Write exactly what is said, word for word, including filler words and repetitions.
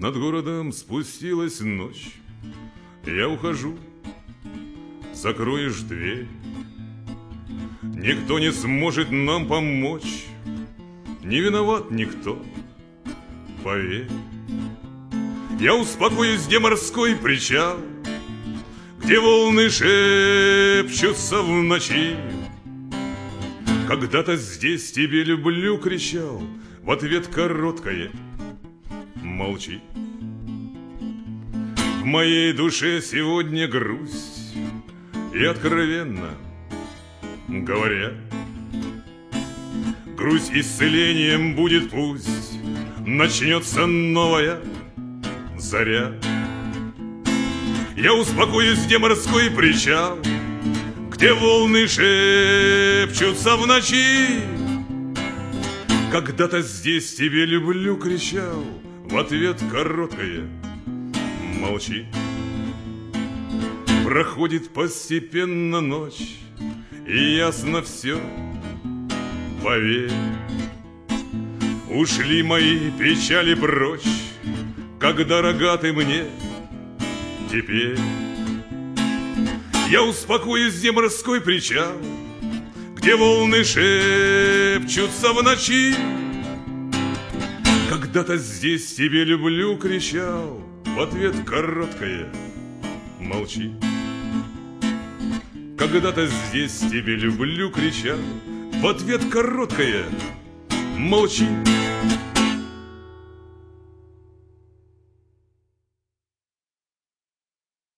Над городом спустилась ночь. Я ухожу, закроешь дверь. Никто не сможет нам помочь, не виноват никто, поверь. Я успокоюсь, где морской причал, где волны шепчутся в ночи. Когда-то здесь тебе люблю кричал, в ответ короткое молчи. В моей душе сегодня грусть, и откровенно говоря, грусть исцелением будет, пусть начнется новая заря. Я успокоюсь, где морской причал, где волны шепчутся в ночи. Когда-то здесь тебе люблю кричал, в ответ короткое молчи. Проходит постепенно ночь, и ясно все, поверь. Ушли мои печали прочь, как дорога ты мне теперь. Я успокоюсь, где морской причал, где волны шепчутся в ночи. Когда-то здесь тебе люблю кричал, в ответ короткое молчи. Когда-то здесь тебе люблю кричал, в ответ короткое молчи.